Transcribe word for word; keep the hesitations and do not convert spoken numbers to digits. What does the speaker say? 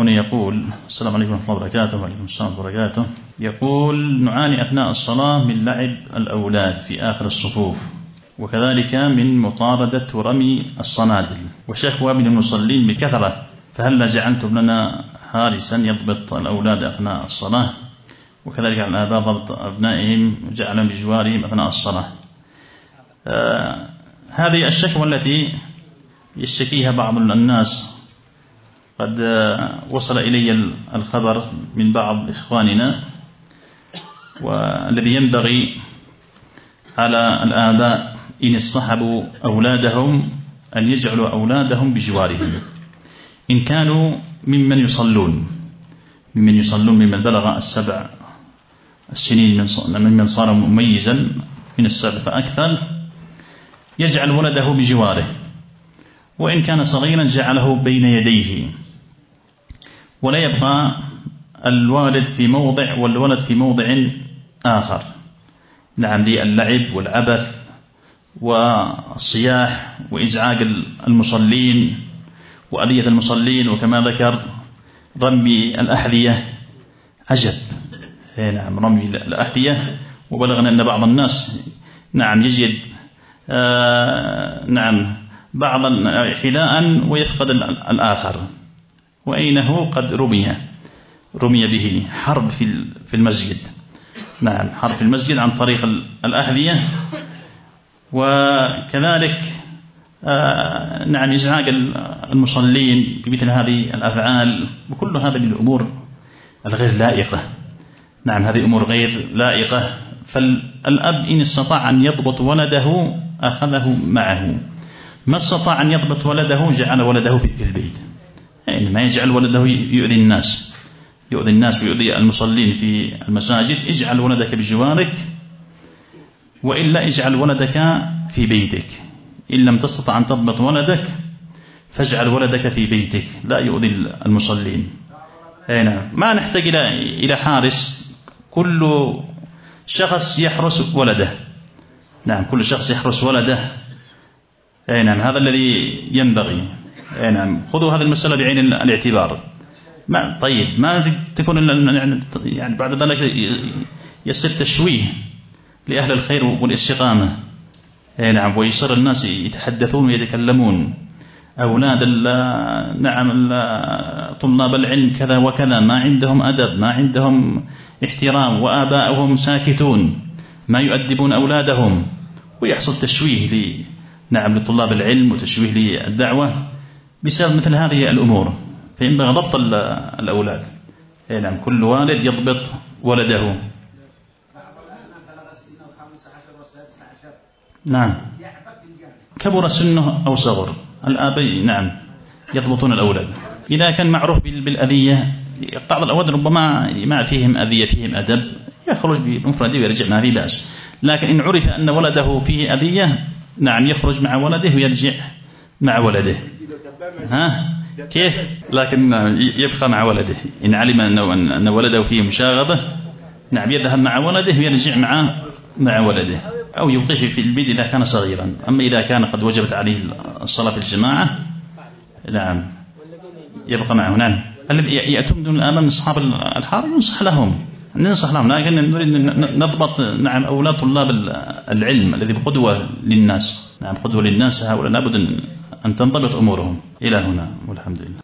هنا يقول: السلام عليكم ورحمة الله وبركاته. وعليكم السلام ورحمة الله وبركاته. يقول: نعاني أثناء الصلاة من لعب الأولاد في آخر الصفوف، وكذلك من مطاردة ورمي الصنادل، وشكوى من المصلين بكثرة، فهل جعلتم لنا حارسا يضبط الأولاد أثناء الصلاة، وكذلك على الآباء ضبط أبنائهم وجعلهم بجوارهم أثناء الصلاة؟ آه هذه الشكوى التي يشتكيها بعض الناس قد وصل إلي الخبر من بعض إخواننا، والذي ينبغي على الآباء إن اصطحبوا أولادهم أن يجعلوا أولادهم بجوارهم، إن كانوا ممن يصلون ممن يصلون ممن بلغ السبع السنين، ممن صار مميزا من السبع فأكثر، يجعل ولده بجواره، وإن كان صغيرا جعله بين يديه، ولا يبقى الوالد في موضع والولد في موضع آخر، نعم، للعب والعبث والصياح وإزعاج المصلين وأذية المصلين، وكما ذكر رمي الأحذية. عجب، نعم، رمي الأحذية. وبلغنا أن بعض الناس نعم يجد آه نعم بعضا حذاء ويفقد الآخر، وأين هو قد رمي رمي به حرب في المسجد، نعم، حرب في المسجد عن طريق الأحذية. وكذلك آه نعم إزعاج المصلين بمثل هذه الأفعال، وكل هذه الأمور الغير لائقة، نعم، هذه أمور غير لائقة. فالأب إن استطاع أن يضبط ولده أخذه معه، ما استطاع أن يضبط ولده جعل ولده في البيت، يعني ما يجعل ولده يؤذي الناس يؤذي الناس ويؤذي المصلين في المساجد. اجعل ولدك بجوارك، وإلا اجعل ولدك في بيتك. إن لم تستطع أن تضبط ولدك فاجعل ولدك في بيتك لا يؤذي المصلين. هنا ما نحتاج إلى إلى حارس، كل شخص يحرس ولده، نعم، كل شخص يحرس ولده. نعم، هذا الذي ينبغي. نعم، خذوا هذه المسألة بعين الاعتبار. ما طيب ما تكون يعني بعد ذلك يصير تشويه لأهل الخير والاستقامة. نعم، ويصير الناس يتحدثون ويتكلمون، أولاد نعم طلاب العلم كذا وكذا، ما عندهم أدب، ما عندهم احترام، وآباؤهم ساكتون ما يؤدبون أولادهم، ويحصل تشويه ل نعم لطلاب العلم وتشويه للدعوة بسبب مثل هذه الأمور. فينبغي ضبط الأولاد. نعم، كل والد يضبط ولده. نعم، كبر سنه أو صغر، الآباء نعم يضبطون الأولاد. إذا كان معروف بالأذية، بعض الأولاد ربما ما فيهم أذية فيهم أدب، يخرج بمفرده ويرجع ما في بأس. لكن إن عرف أن ولده فيه أذية، نعم، يخرج مع ولده ويرجع مع ولده. ها كيف؟ لكن يبقى مع ولده. إن علم أن ولده فيه مشاغبة، نعم، يذهب مع ولده ويرجع مع مع ولده، أو يوقفه في البيت إذا كان صغيرا. أما إذا كان قد وجبت عليه الصلاة في الجماعة، نعم، يبقى معه. نعم، الذي يأتون دون الآباء من أصحاب الحارة ينصح لهم ننصح لهم لكن نريد نضبط نعم أولاد طلاب العلم الذي بقدوة للناس، نعم، قدوة للناس، هؤلاء لابد أن تنضبط أمورهم. إلى هنا والحمد لله.